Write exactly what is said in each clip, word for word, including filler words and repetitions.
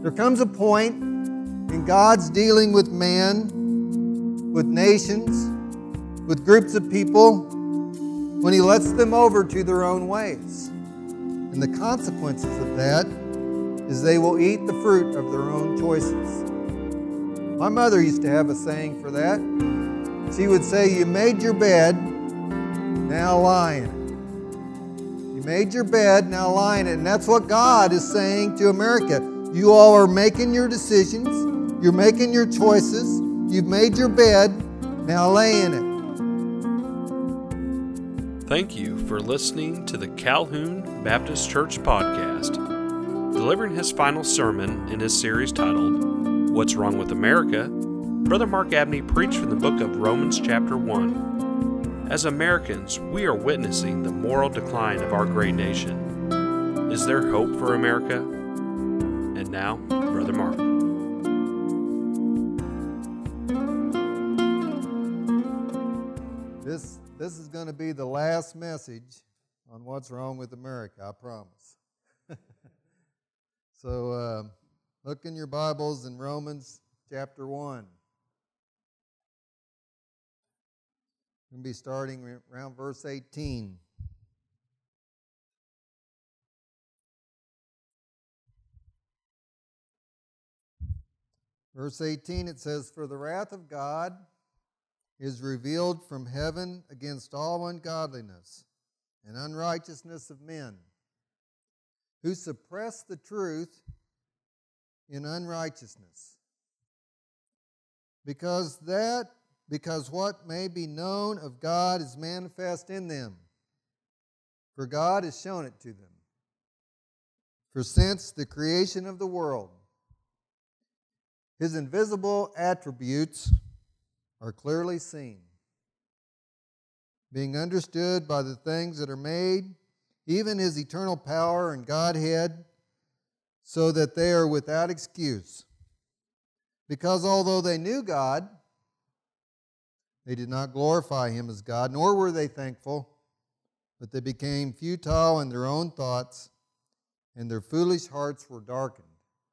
There comes a point in God's dealing with man, with nations, with groups of people, when He lets them over to their own ways. And the consequences of that is they will eat the fruit of their own choices. My mother used to have a saying for that. She would say, "You made your bed, now lie in it. You made your bed, now lie in it." And that's what God is saying to America. You all are making your decisions. You're making your choices. You've made your bed, now lay in it. Thank you for listening to the Calhoun Baptist Church podcast. Delivering his final sermon in his series titled, What's Wrong with America? Brother Mark Abney preached from the book of Romans chapter one. As Americans, we are witnessing the moral decline of our great nation. Is there hope for America? And now, Brother Mark. This, this is going to be the last message on what's wrong with America, I promise. so uh, look in your Bibles in Romans chapter one. We're going to be starting around verse eighteen. Verse eighteen, it says, "For the wrath of God is revealed from heaven against all ungodliness and unrighteousness of men, who suppress the truth in unrighteousness. Because that, because what may be known of God is manifest in them, for God has shown it to them. For since the creation of the world, His invisible attributes are clearly seen, being understood by the things that are made, even His eternal power and Godhead, so that they are without excuse. Because although they knew God, they did not glorify Him as God, nor were they thankful, but they became futile in their own thoughts, and their foolish hearts were darkened.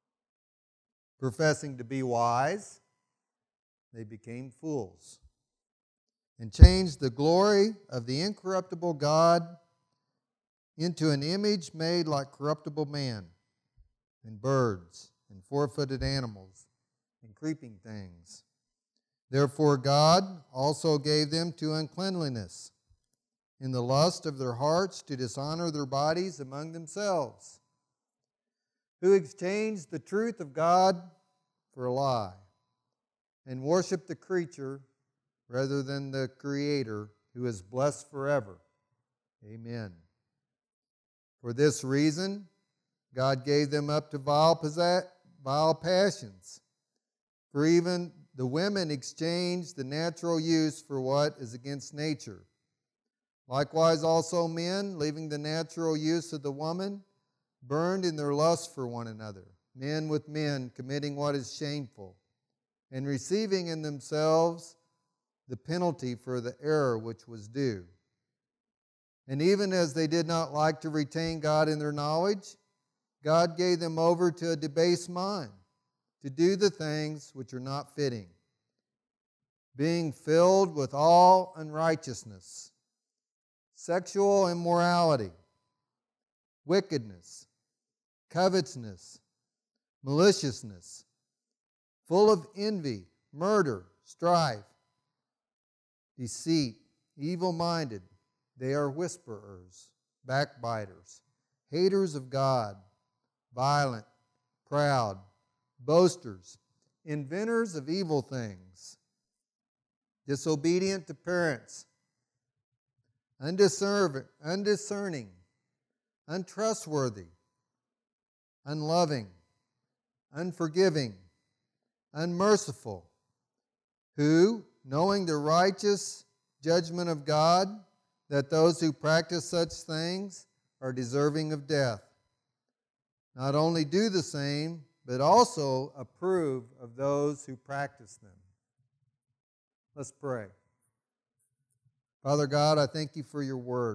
Professing to be wise, they became fools, and changed the glory of the incorruptible God into an image made like corruptible man, and birds, and four-footed animals, and creeping things. Therefore God also gave them to uncleanliness, in the lust of their hearts to dishonor their bodies among themselves, who exchanged the truth of God for a lie, and worshiped the creature rather than the Creator, who is blessed forever. Amen. For this reason, God gave them up to vile, possess- vile passions. For even the women exchanged the natural use for what is against nature. Likewise also men, leaving the natural use of the woman, burned in their lust for one another, men with men committing what is shameful, and receiving in themselves the penalty for the error which was due. And even as they did not like to retain God in their knowledge, God gave them over to a debased mind, to do the things which are not fitting, being filled with all unrighteousness, sexual immorality, wickedness, covetousness, maliciousness, full of envy, murder, strife, deceit, evil-minded. They are whisperers, backbiters, haters of God, violent, proud, boasters, inventors of evil things, disobedient to parents, undiscerning, undiscerning, untrustworthy, unloving, unforgiving, unmerciful, who, knowing the righteous judgment of God, that those who practice such things are deserving of death, not only do the same, but also approve of those who practice them. Let's pray. Father God, I thank You for Your word.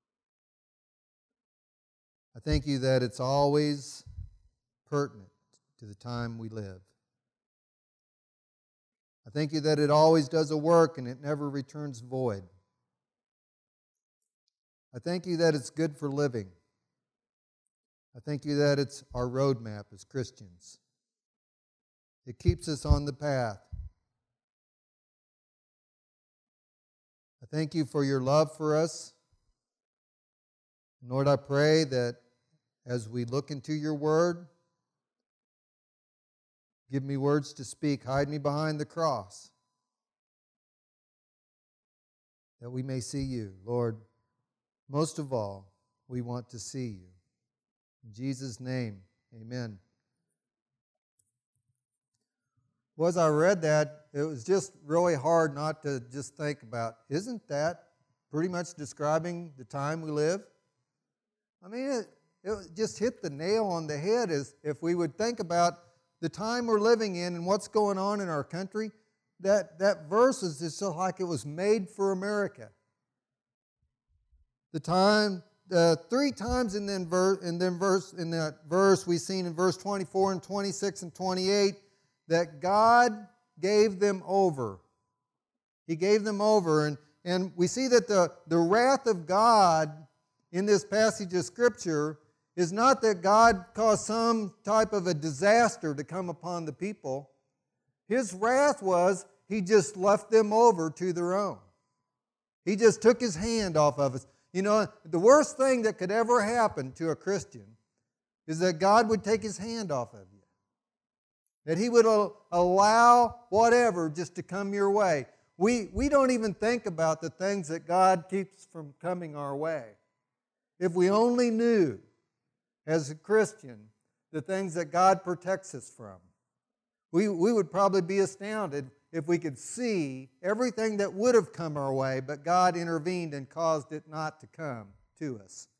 I thank You that it's always pertinent to the time we live. I thank you that it always does a work and it never returns void. I thank you that it's good for living. I thank you that it's our roadmap as Christians. It keeps us on the path. I thank you for your love for us. Lord, I pray that as we look into your word, give me words to speak. Hide me behind the cross, that we may see you. Lord, most of all, we want to see you. In Jesus' name, amen. Well, as I read that, it was just really hard not to just think about, isn't that pretty much describing the time we live? I mean, it, it just hit the nail on the head as if we would think about the time we're living in and what's going on in our country. That, that verse is just so like it was made for America. The time, uh, three times in, then ver- in, then verse, in that verse we've seen in verse twenty-four and twenty-six and twenty-eight that God gave them over. He gave them over. And, and we see that the, the wrath of God in this passage of Scripture is not that God caused some type of a disaster to come upon the people. His wrath was He just left them over to their own. He just took His hand off of us. You know, the worst thing that could ever happen to a Christian is that God would take His hand off of you. That He would allow whatever just to come your way. We, we don't even think about the things that God keeps from coming our way. If we only knew, as a Christian, the things that God protects us from, we, we would probably be astounded if we could see everything that would have come our way, but God intervened and caused it not to come to us.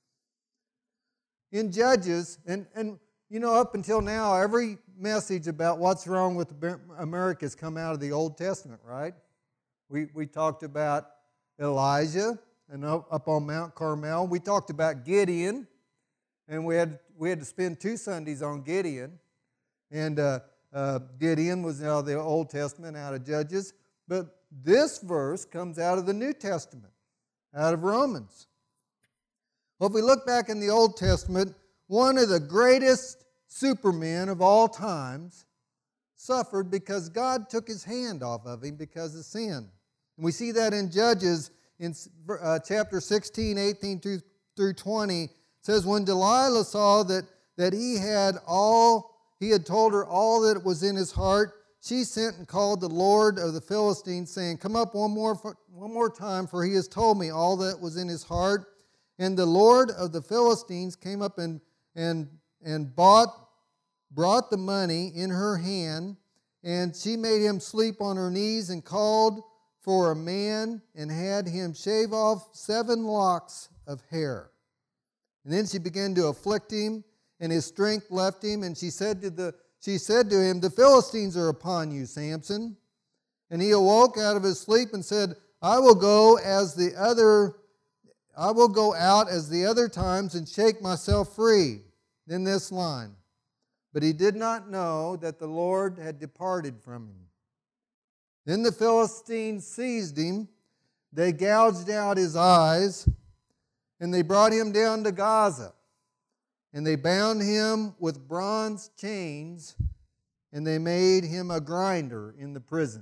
In Judges, and, and you know, up until now, every message about what's wrong with America has come out of the Old Testament, right? We, we talked about Elijah and up, up on Mount Carmel. We talked about Gideon, and we had, we had to spend two Sundays on Gideon. And uh, uh, Gideon was out of the Old Testament, out of Judges. But this verse comes out of the New Testament, out of Romans. Well, if we look back in the Old Testament, one of the greatest supermen of all times suffered because God took His hand off of him because of sin. And we see that in Judges in uh, chapter sixteen, eighteen through twenty. It says, when Delilah saw that, that he had all, he had told her all that was in his heart, she sent and called the Lord of the Philistines, saying, come up one more, one more time, for he has told me all that was in his heart. And the Lord of the Philistines came up and and and bought, brought the money in her hand, and she made him sleep on her knees and called for a man and had him shave off seven locks of hair. And then she began to afflict him, and his strength left him, and she said to the she said to him, the Philistines are upon you, Samson. And he awoke out of his sleep and said, I will go as the other I will go out as the other times and shake myself free. Then this line, but he did not know that the Lord had departed from him. Then the Philistines seized him, they gouged out his eyes, and they brought him down to Gaza. And they bound him with bronze chains, and they made him a grinder in the prison.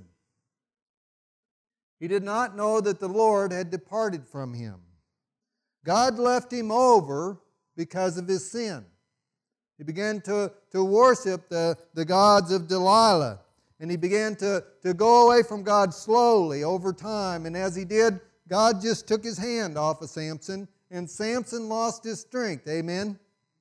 He did not know that the Lord had departed from him. God left him over because of his sin. He began to, to worship the, the gods of Delilah. And he began to, to go away from God slowly over time. And as he did, God just took His hand off of Samson, and Samson lost his strength. Amen?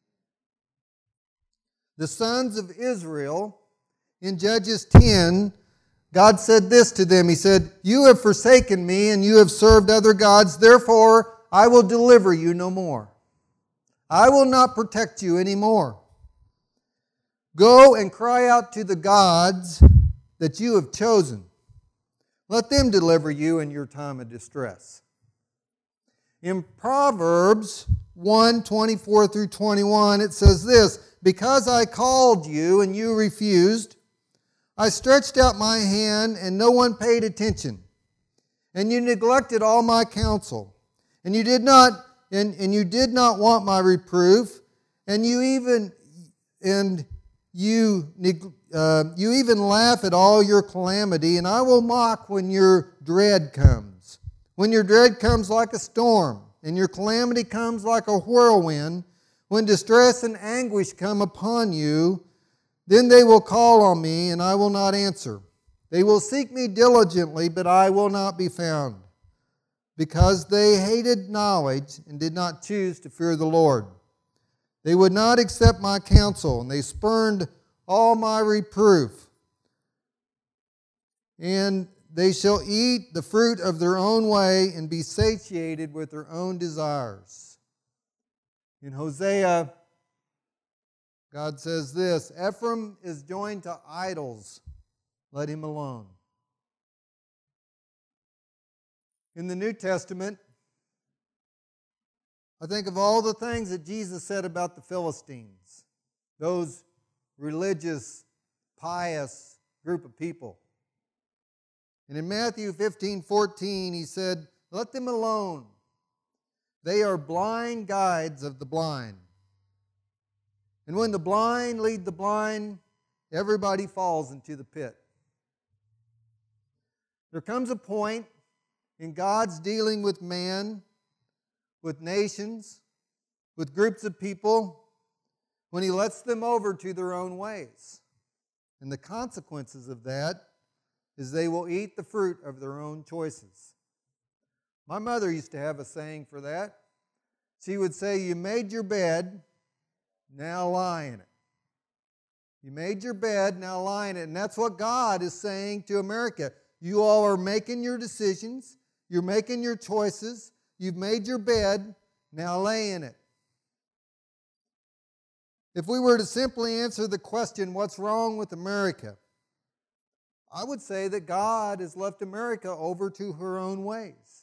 The sons of Israel, in Judges ten, God said this to them. He said, you have forsaken me, and you have served other gods. Therefore, I will deliver you no more. I will not protect you anymore. Go and cry out to the gods that you have chosen. Let them deliver you in your time of distress. In Proverbs one, twenty-four through twenty-one, it says this, "Because I called you and you refused, I stretched out my hand and no one paid attention. And you neglected all my counsel. And you did not and, and you did not want my reproof, and you even and you uh, you even laugh at all your calamity, and I will mock when your dread comes. When your dread comes like a storm, and your calamity comes like a whirlwind, when distress and anguish come upon you, then they will call on me, and I will not answer. They will seek me diligently, but I will not be found, because they hated knowledge and did not choose to fear the Lord. They would not accept my counsel, and they spurned all my reproof. And they shall eat the fruit of their own way and be satiated with their own desires." In Hosea, God says this, "Ephraim is joined to idols. Let him alone." In the New Testament, I think of all the things that Jesus said about the Philistines, those religious, pious group of people. And in Matthew fifteen fourteen, he said, "Let them alone. They are blind guides of the blind. And when the blind lead the blind, everybody falls into the pit." There comes a point in God's dealing with man, with nations, with groups of people, when He lets them over to their own ways. And the consequences of that is they will eat the fruit of their own choices. My mother used to have a saying for that. She would say, "You made your bed, now lie in it." You made your bed, now lie in it. And that's what God is saying to America. You all are making your decisions. You're making your choices. You've made your bed, now lay in it. If we were to simply answer the question, what's wrong with America? I would say that God has left America over to her own ways.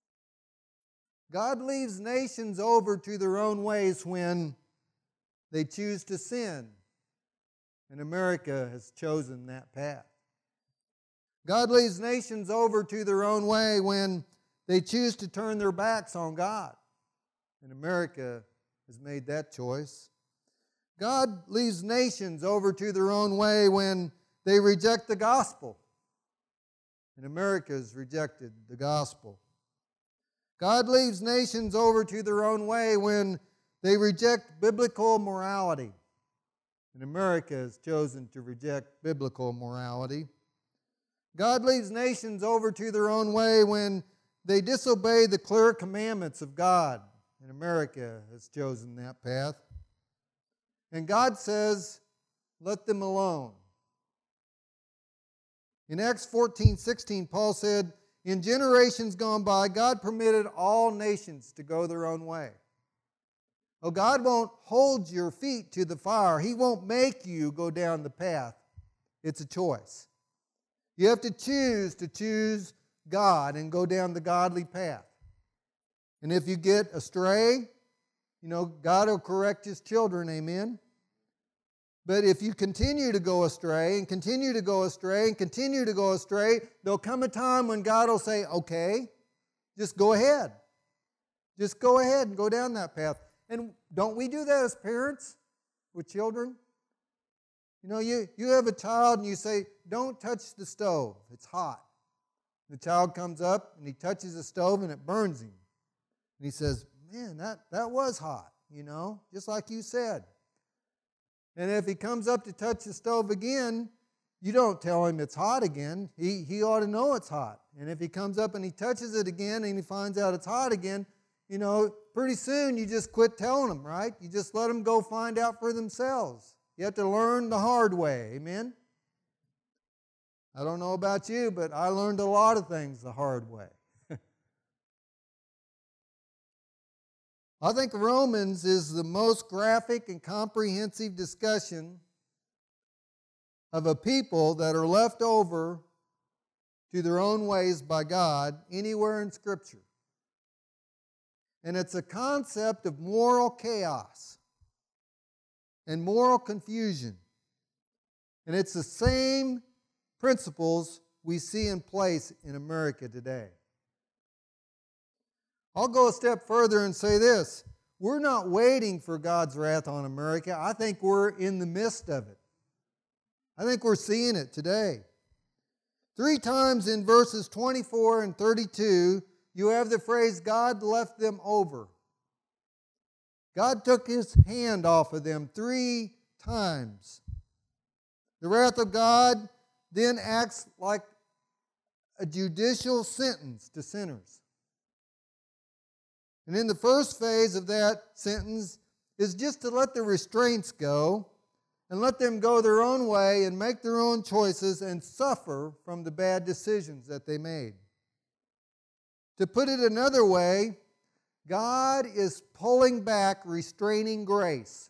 God leaves nations over to their own ways when they choose to sin. And America has chosen that path. God leaves nations over to their own way when they choose to turn their backs on God. And America has made that choice. God leaves nations over to their own way when they reject the gospel. And America has rejected the gospel. God leaves nations over to their own way when they reject biblical morality. And America has chosen to reject biblical morality. God leaves nations over to their own way when they disobey the clear commandments of God. And America has chosen that path. And God says, let them alone. In Acts fourteen sixteen, Paul said, "In generations gone by, God permitted all nations to go their own way." Oh, God won't hold your feet to the fire. He won't make you go down the path. It's a choice. You have to choose to choose God and go down the godly path. And if you get astray, you know, God will correct His children, amen? But if you continue to go astray and continue to go astray and continue to go astray, there'll come a time when God will say, okay, just go ahead. Just go ahead and go down that path. And don't we do that as parents with children? You know, you, you have a child and you say, don't touch the stove, it's hot. The child comes up and he touches the stove and it burns him. And he says, man, that, that was hot, you know, just like you said. And if he comes up to touch the stove again, you don't tell him it's hot again. He, he ought to know it's hot. And if he comes up and he touches it again and he finds out it's hot again, you know, pretty soon you just quit telling them, right? You just let them go find out for themselves. You have to learn the hard way, amen? I don't know about you, but I learned a lot of things the hard way. I think Romans is the most graphic and comprehensive discussion of a people that are left over to their own ways by God anywhere in Scripture. And it's a concept of moral chaos and moral confusion. And it's the same principles we see in place in America today. I'll go a step further and say this. We're not waiting for God's wrath on America. I think we're in the midst of it. I think we're seeing it today. Three times in verses twenty-four and thirty-two, you have the phrase, God left them over. God took His hand off of them three times. The wrath of God then acts like a judicial sentence to sinners. And in the first phase of that sentence is just to let the restraints go and let them go their own way and make their own choices and suffer from the bad decisions that they made. To put it another way, God is pulling back restraining grace.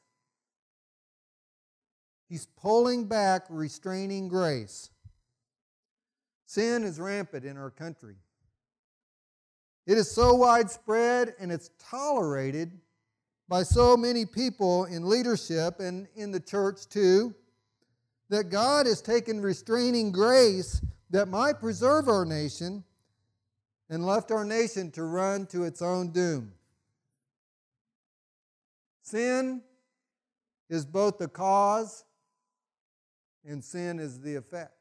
He's pulling back restraining grace. Sin is rampant in our country. It is so widespread and it's tolerated by so many people in leadership and in the church too, that God has taken restraining grace that might preserve our nation and left our nation to run to its own doom. Sin is both the cause and sin is the effect.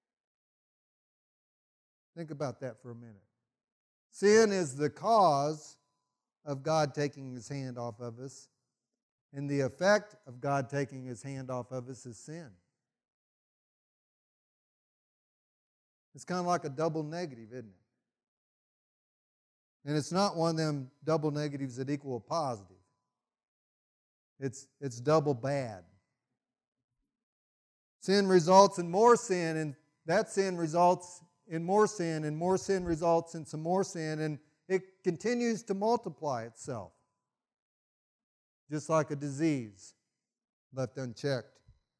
Think about that for a minute. Sin is the cause of God taking His hand off of us, and the effect of God taking His hand off of us is sin. It's kind of like a double negative, isn't it? And it's not one of them double negatives that equal a positive. It's, it's double bad. Sin results in more sin, and that sin results in more sin, and more sin results in some more sin, and it continues to multiply itself, just like a disease left unchecked.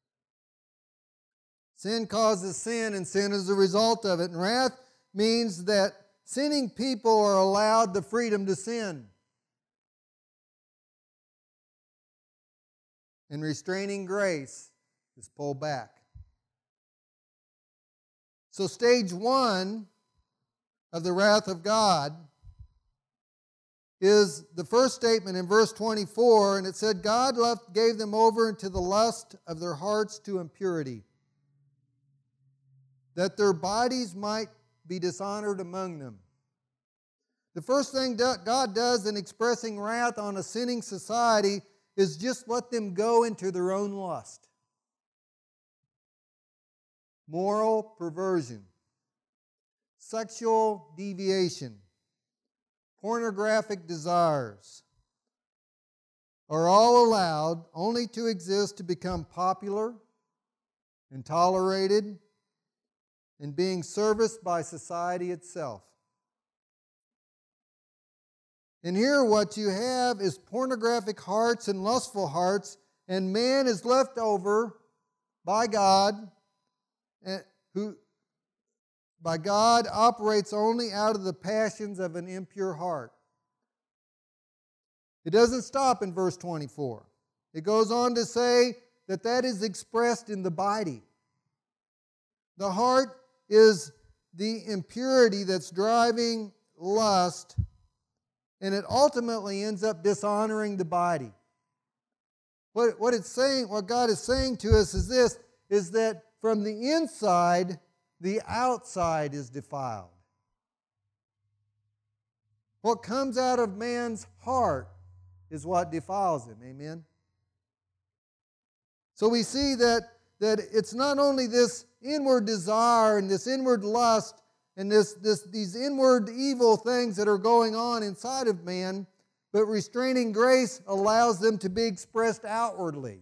Sin causes sin, and sin is a result of it. And wrath means that sinning people are allowed the freedom to sin. And restraining grace is pulled back. So stage one of the wrath of God is the first statement in verse twenty-four, and it said, God left, gave them over into the lust of their hearts to impurity, that their bodies might be dishonored among them. The first thing God does in expressing wrath on a sinning society is just let them go into their own lust. Moral perversion, sexual deviation, pornographic desires are all allowed only to exist to become popular and tolerated and being serviced by society itself. And here what you have is pornographic hearts and lustful hearts, and man is left over by God, who by God operates only out of the passions of an impure heart. It doesn't stop in verse twenty-four. It goes on to say that that is expressed in the body. The heart is the impurity that's driving lust, and it ultimately ends up dishonoring the body. What, what it's saying, what God is saying to us is this, is that from the inside, the outside is defiled. What comes out of man's heart is what defiles him. Amen? So we see that, that it's not only this inward desire and this inward lust and this, this, these inward evil things that are going on inside of man, but restraining grace allows them to be expressed outwardly.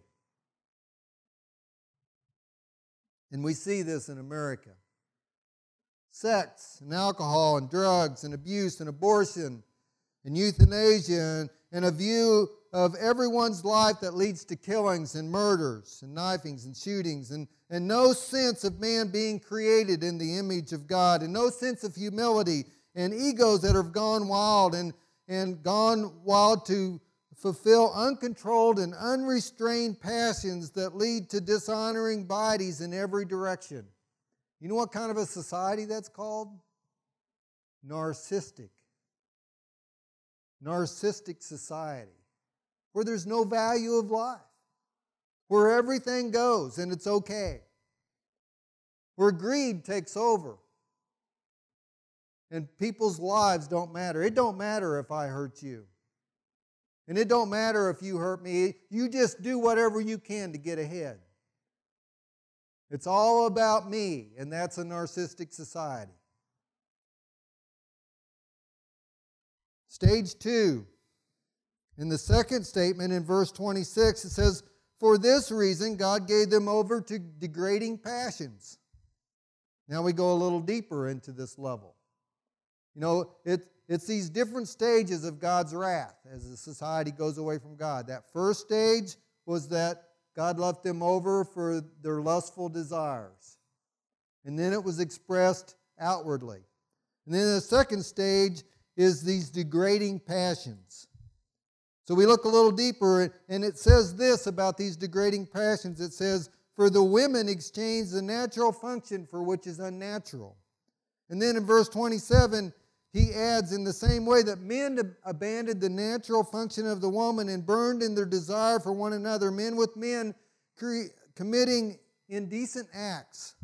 And we see this in America. Sex and alcohol and drugs and abuse and abortion and euthanasia and, and a view of everyone's life that leads to killings and murders and knifings and shootings and, and no sense of man being created in the image of God and no sense of humility and egos that have gone wild and, and gone wild to fulfill uncontrolled and unrestrained passions that lead to dishonoring bodies in every direction. You know what kind of a society that's called? Narcissistic. Narcissistic society, where there's no value of life, where everything goes and it's okay, where greed takes over and people's lives don't matter. It don't matter if I hurt you, and it don't matter if you hurt me. You just do whatever you can to get ahead. It's all about me, and that's a narcissistic society. Stage two, in the second statement in verse twenty-six, it says, "For this reason God gave them over to degrading passions." Now we go a little deeper into this level. You know, it, it's these different stages of God's wrath as the society goes away from God. That first stage was that God left them over for their lustful desires. And then it was expressed outwardly. And then the second stage is these degrading passions. So we look a little deeper, and it says this about these degrading passions. It says, "For the women exchange the natural function for which is unnatural." And then in verse twenty-seven, he adds, "In the same way that men abandoned the natural function of the woman and burned in their desire for one another, men with men cre- committing indecent acts."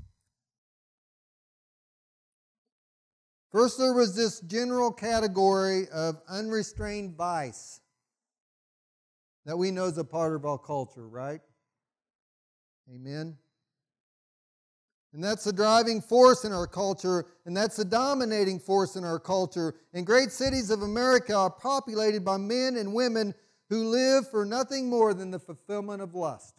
First, there was this general category of unrestrained vice that we know is a part of our culture, right? Amen. And that's the driving force in our culture, and that's the dominating force in our culture. And great cities of America are populated by men and women who live for nothing more than the fulfillment of lust.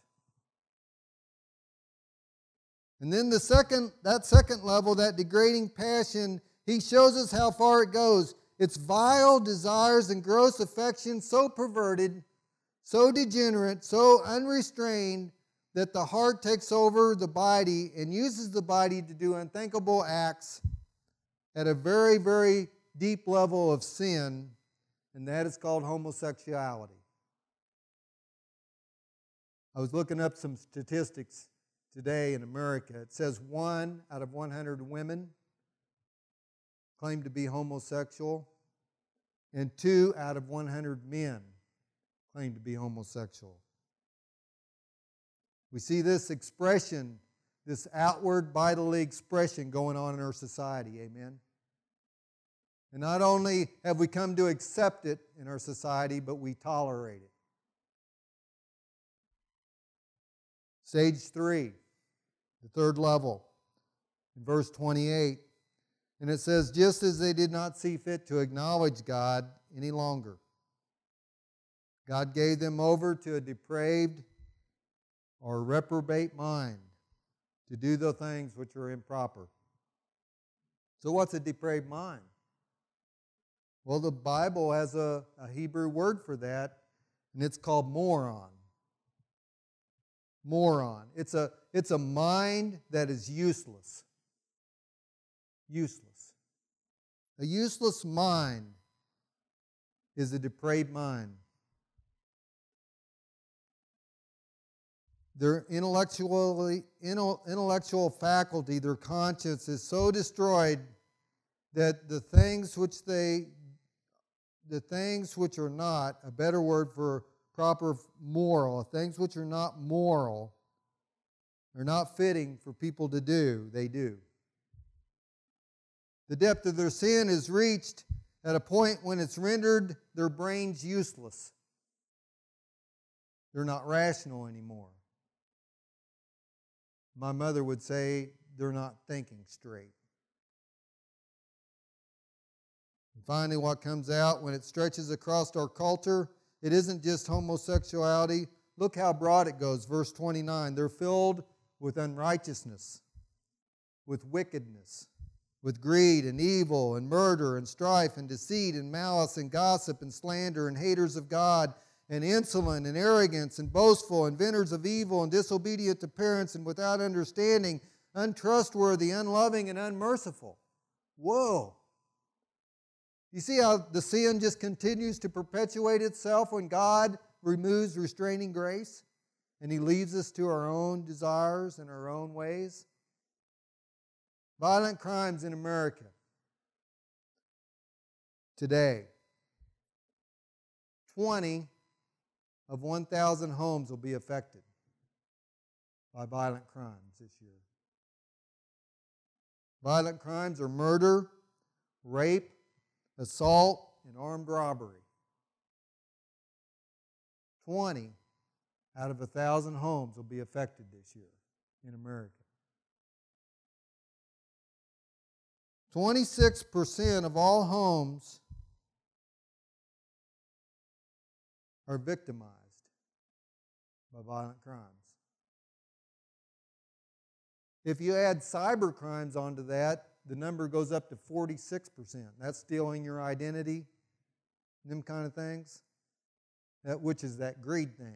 And then the second, that second level, that degrading passion, he shows us how far it goes. It's vile desires and gross affections, so perverted, so degenerate, so unrestrained, that the heart takes over the body and uses the body to do unthinkable acts at a very, very deep level of sin, and that is called homosexuality. I was looking up some statistics today in America. It says one out of one hundred women claim to be homosexual, and two out of one hundred men claim to be homosexual. We see this expression, this outward bodily expression going on in our society, amen? And not only have we come to accept it in our society, but we tolerate it. Stage three, the third level, in verse twenty-eight. And it says, "Just as they did not see fit to acknowledge God any longer, God gave them over to a depraved or reprobate mind to do the things which are improper." So what's a depraved mind? Well, the Bible has a, a Hebrew word for that, and it's called moron. Moron. It's a, it's a mind that is useless. Useless. A useless mind is a depraved mind. Their intellectually, intellectual faculty, their conscience is so destroyed that the things which they, the things which are not, a better word for proper moral, things which are not moral, are not fitting for people to do, they do. The depth of their sin is reached at a point when it's rendered their brains useless. They're not rational anymore. My mother would say they're not thinking straight. And finally, what comes out when it stretches across our culture, it isn't just homosexuality. Look how broad it goes. Verse twenty-nine, "They're filled with unrighteousness, with wickedness, with greed and evil and murder and strife and deceit and malice and gossip and slander and haters of God and insolent and arrogance and boastful, inventors of evil and disobedient to parents and without understanding, untrustworthy, unloving, and unmerciful." Whoa. You see how the sin just continues to perpetuate itself when God removes restraining grace and He leaves us to our own desires and our own ways? Violent crimes in America today. twenty of one thousand homes will be affected by violent crimes this year. Violent crimes are murder, rape, assault, and armed robbery. twenty out of one thousand homes will be affected this year in America. twenty-six percent of all homes are victimized by violent crimes. If you add cyber crimes onto that, the number goes up to forty-six percent. That's stealing your identity, them kind of things, that, which is that greed thing.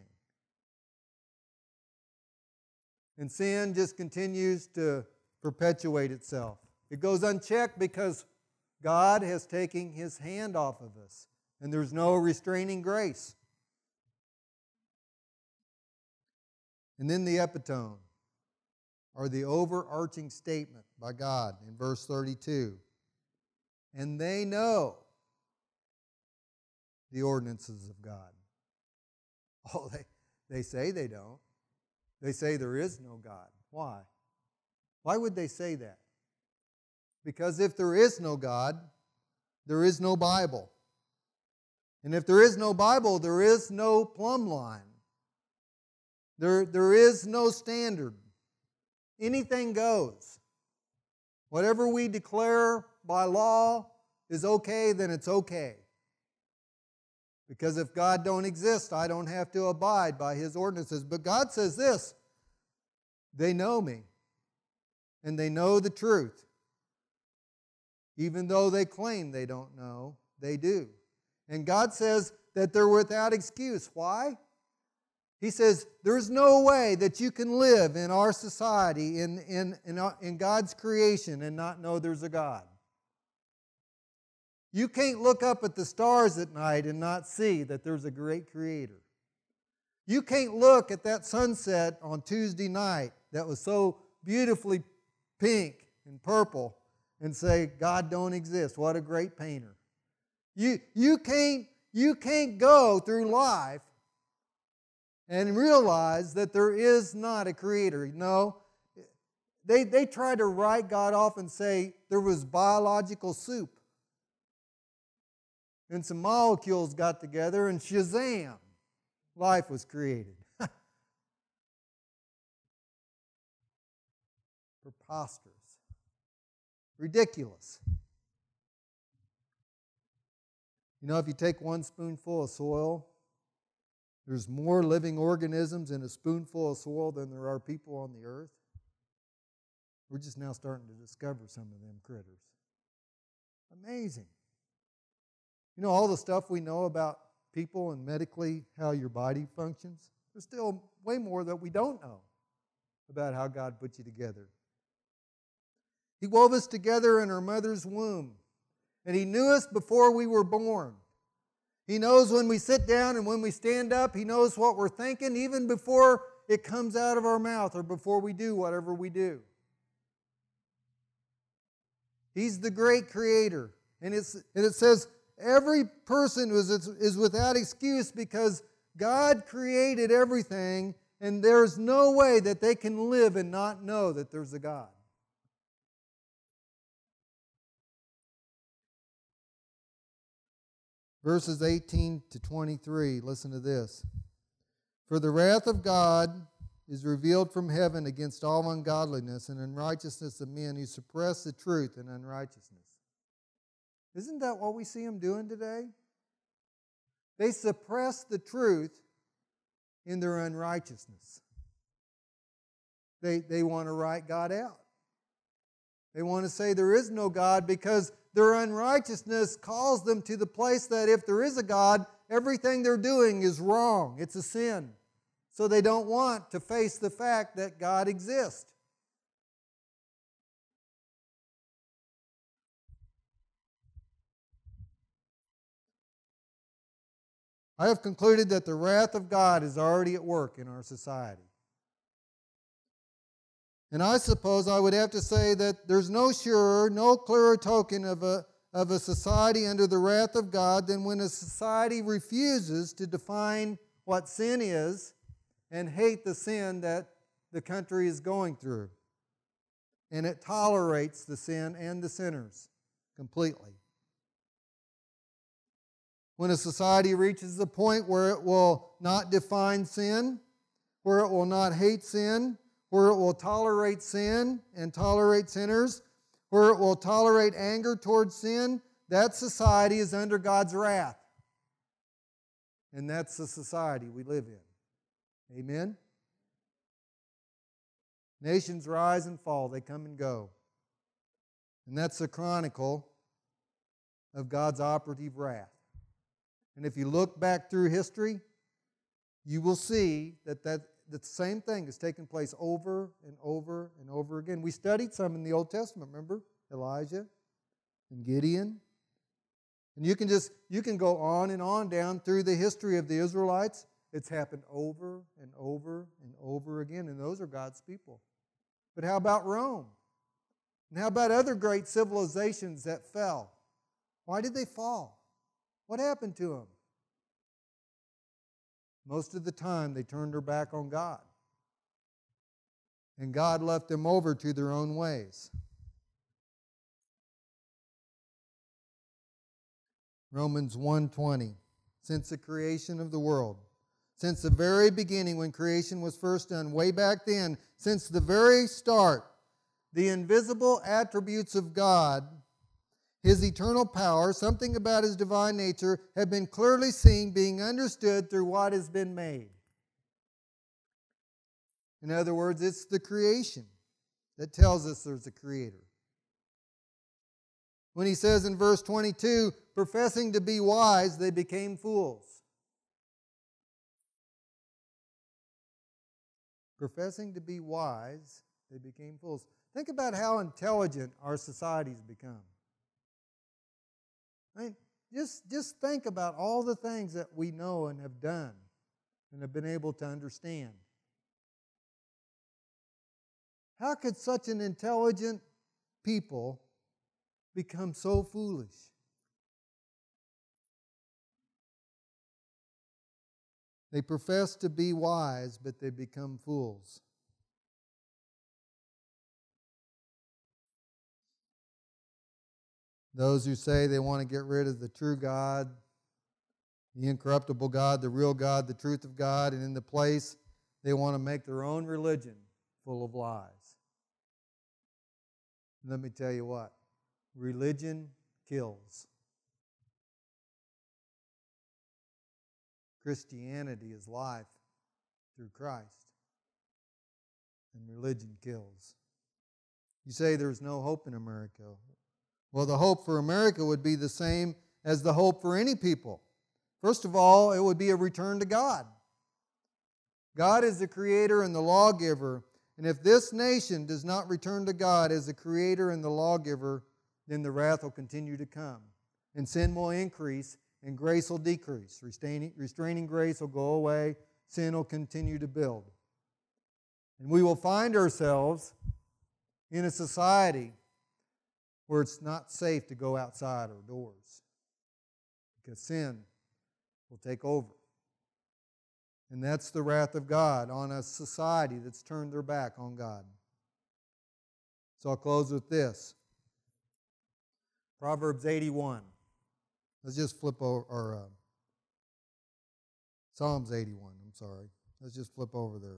And sin just continues to perpetuate itself. It goes unchecked because God has taken His hand off of us, and there's no restraining grace. And then the epitome, or the overarching statement by God in verse thirty-two. And they know the ordinances of God. Oh, they, they say they don't. They say there is no God. Why? Why would they say that? Because if there is no God, there is no Bible. And if there is no Bible, there is no plumb line. There, there is no standard. Anything goes. Whatever we declare by law is okay, then it's okay. Because if God don't exist, I don't have to abide by His ordinances. But God says this, they know me, and they know the truth. Even though they claim they don't know, they do. And God says that they're without excuse. Why? He says, there's no way that you can live in our society, in, in, in, in God's creation, and not know there's a God. You can't look up at the stars at night and not see that there's a great Creator. You can't look at that sunset on Tuesday night that was so beautifully pink and purple and say, God don't exist. What a great painter. You, you, can't, you can't go through life and realize that there is not a Creator. No, they, they try to write God off and say there was biological soup. And some molecules got together and shazam, life was created. Preposterous. Ridiculous. You know, if you take one spoonful of soil, there's more living organisms in a spoonful of soil than there are people on the earth. We're just now starting to discover some of them critters. Amazing. You know, all the stuff we know about people and medically how your body functions, there's still way more that we don't know about how God put you together. He wove us together in our mother's womb, and He knew us before we were born. He knows when we sit down and when we stand up. He knows what we're thinking even before it comes out of our mouth or before we do whatever we do. He's the great Creator. And, it's, and it says every person is, is without excuse because God created everything, and there's no way that they can live and not know that there's a God. Verses eighteen to twenty-three, listen to this. For the wrath of God is revealed from heaven against all ungodliness and unrighteousness of men who suppress the truth in unrighteousness. Isn't that what we see them doing today? They suppress the truth in their unrighteousness. They, they want to write God out. They want to say there is no God because their unrighteousness calls them to the place that if there is a God, everything they're doing is wrong. It's a sin. So they don't want to face the fact that God exists. I have concluded that the wrath of God is already at work in our society. And I suppose I would have to say that there's no surer, no clearer token of a, of a society under the wrath of God than when a society refuses to define what sin is and hate the sin that the country is going through. And it tolerates the sin and the sinners completely. When a society reaches the point where it will not define sin, where it will not hate sin, where it will tolerate sin and tolerate sinners, where it will tolerate anger towards sin, that society is under God's wrath. And that's the society we live in. Amen? Nations rise and fall, they come and go. And that's the chronicle of God's operative wrath. And if you look back through history, you will see that that the same thing has taken place over and over and over again. We studied some in the Old Testament, remember? Elijah and Gideon. And you can just, you can go on and on down through the history of the Israelites. It's happened over and over and over again, and those are God's people. But how about Rome? And how about other great civilizations that fell? Why did they fall? What happened to them? Most of the time, they turned their back on God. And God left them over to their own ways. Romans one twenty. Since the creation of the world, since the very beginning when creation was first done, way back then, since the very start, the invisible attributes of God, His eternal power, something about His divine nature, have been clearly seen, being understood through what has been made. In other words, it's the creation that tells us there's a Creator. When he says in verse twenty-two, professing to be wise, they became fools. Professing to be wise, they became fools. Think about how intelligent our society's become. I mean, just, just think about all the things that we know and have done and have been able to understand. How could such an intelligent people become so foolish? They profess to be wise, but they become fools. Those who say they want to get rid of the true God, the incorruptible God, the real God, the truth of God, and in the place they want to make their own religion full of lies. Let me tell you what, religion kills. Christianity is life through Christ, and religion kills. You say there's no hope in America. Well, the hope for America would be the same as the hope for any people. First of all, it would be a return to God. God is the creator and the lawgiver, and if this nation does not return to God as the creator and the lawgiver, then the wrath will continue to come, and sin will increase, and grace will decrease. Restraining, restraining grace will go away, sin will continue to build. And we will find ourselves in a society where it's not safe to go outside our doors because sin will take over. And that's the wrath of God on a society that's turned their back on God. So I'll close with this. Proverbs eighty-one. Let's just flip over, or uh, Psalms eighty-one, I'm sorry. Let's just flip over there.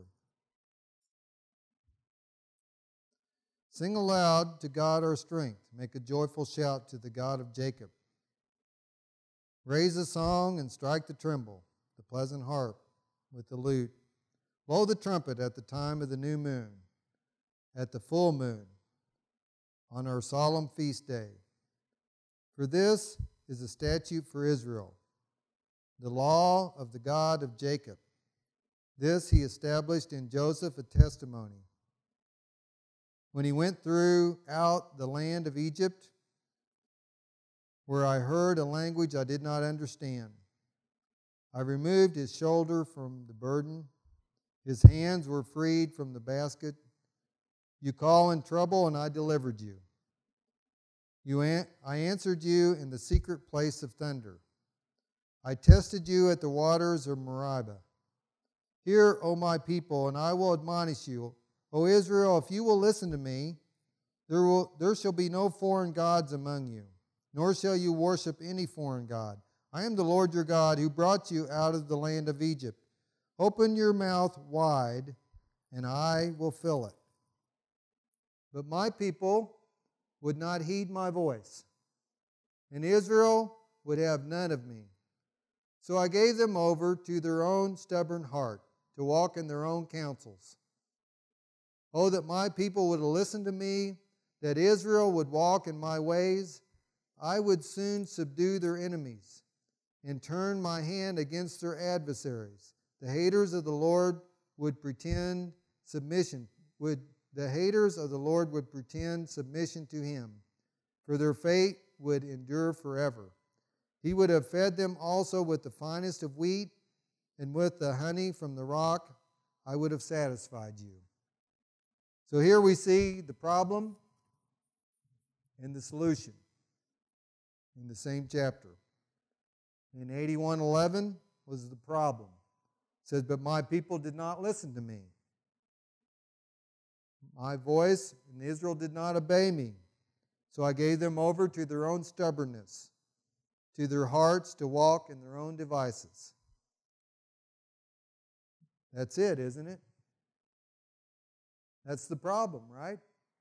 Sing aloud to God our strength. Make a joyful shout to the God of Jacob. Raise a song and strike the timbrel, the pleasant harp with the lute. Blow the trumpet at the time of the new moon, at the full moon, on our solemn feast day. For this is a statute for Israel, the law of the God of Jacob. This he established in Joseph a testimony. When he went throughout the land of Egypt, where I heard a language I did not understand, I removed his shoulder from the burden. His hands were freed from the basket. You call in trouble, and I delivered you. You an- I answered you in the secret place of thunder. I tested you at the waters of Meribah. Hear, O my people, and I will admonish you. O Israel, if you will listen to me, there will there shall be no foreign gods among you, nor shall you worship any foreign god. I am the Lord your God, who brought you out of the land of Egypt. Open your mouth wide, and I will fill it. But my people would not heed my voice, and Israel would have none of me. So I gave them over to their own stubborn heart, to walk in their own counsels. Oh, that my people would listen to me, that Israel would walk in my ways. I would soon subdue their enemies and turn my hand against their adversaries. The haters of the Lord would pretend submission. Would the haters of the Lord would pretend submission to him, for their fate would endure forever. He would have fed them also with the finest of wheat, and with the honey from the rock I would have satisfied you. So here we see the problem and the solution in the same chapter. In eighty-one eleven was the problem. It says, but my people did not listen to me. My voice, and Israel did not obey me. So I gave them over to their own stubbornness, to their hearts to walk in their own devices. That's it, isn't it? That's the problem, right?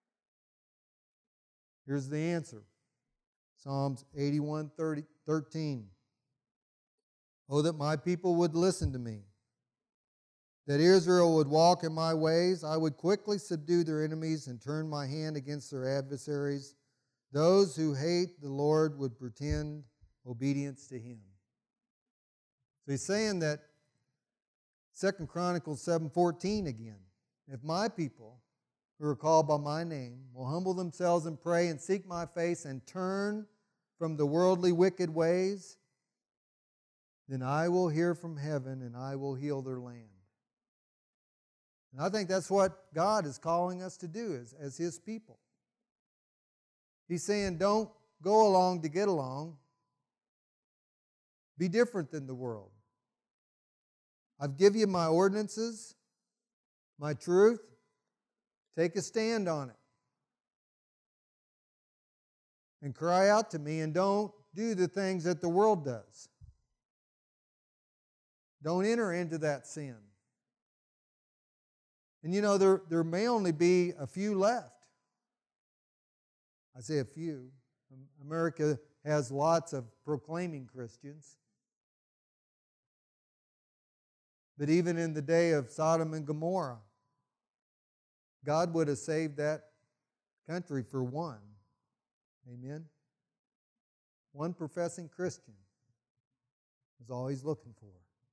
Here's the answer. Psalms eighty-one thirteen. Oh, that my people would listen to me, that Israel would walk in my ways. I would quickly subdue their enemies and turn my hand against their adversaries. Those who hate the Lord would pretend obedience to him. So he's saying that Second Chronicles seven fourteen again. If my people, who are called by my name, will humble themselves and pray and seek my face and turn from the worldly wicked ways, then I will hear from heaven and I will heal their land. And I think that's what God is calling us to do as, as his people. He's saying, don't go along to get along. Be different than the world. I've given you my ordinances, my truth. Take a stand on it. And cry out to me, and don't do the things that the world does. Don't enter into that sin. And you know, there, there may only be a few left. I say a few. America has lots of proclaiming Christians. But even in the day of Sodom and Gomorrah, God would have saved that country for one. Amen? One professing Christian is all he's looking for.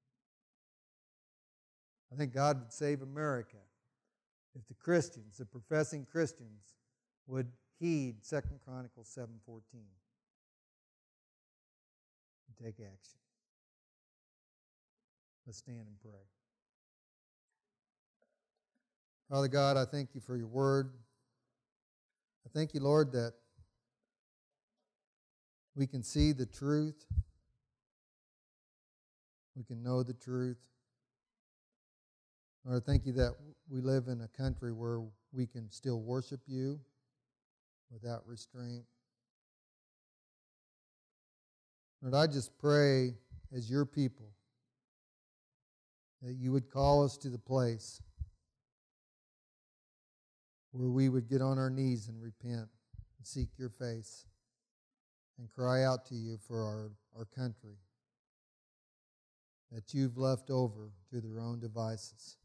I think God would save America if the Christians, the professing Christians, would heed Second Chronicles seven fourteen and take action. Let's stand and pray. Father God, I thank you for your word. I thank you, Lord, that we can see the truth. We can know the truth. Lord, I thank you that we live in a country where we can still worship you without restraint. Lord, I just pray as your people that you would call us to the place where we would get on our knees and repent and seek your face and cry out to you for our, our country that you've left over to their own devices.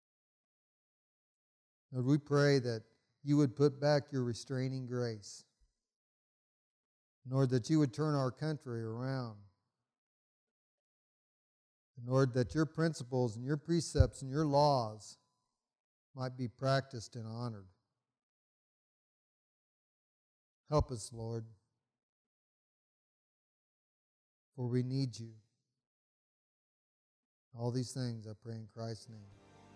Lord, we pray that you would put back your restraining grace. Lord, that you would turn our country around. And Lord, that your principles and your precepts and your laws might be practiced and honored. Help us, Lord, for we need you. All these things I pray in Christ's name.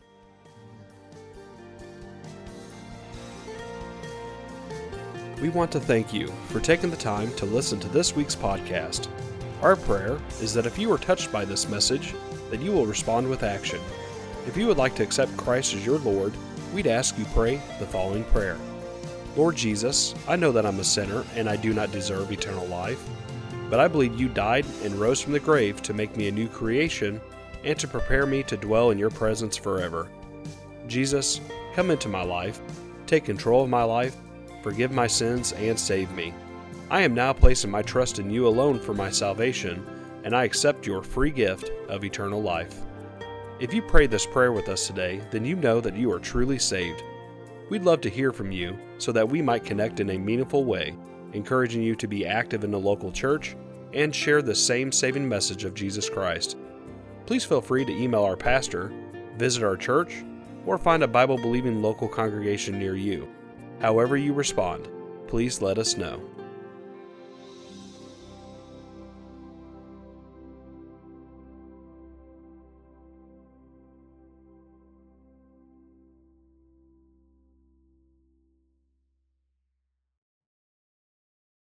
We want to thank you for taking the time to listen to this week's podcast. Our prayer is that if you are touched by this message, that you will respond with action. If you would like to accept Christ as your Lord, we'd ask you pray the following prayer. Lord Jesus, I know that I'm a sinner and I do not deserve eternal life, but I believe you died and rose from the grave to make me a new creation and to prepare me to dwell in your presence forever. Jesus, come into my life, take control of my life, forgive my sins, and save me. I am now placing my trust in you alone for my salvation, and I accept your free gift of eternal life. If you prayed this prayer with us today, then you know that you are truly saved. We'd love to hear from you so that we might connect in a meaningful way, encouraging you to be active in the local church and share the same saving message of Jesus Christ. Please feel free to email our pastor, visit our church, or find a Bible-believing local congregation near you. However you respond, please let us know.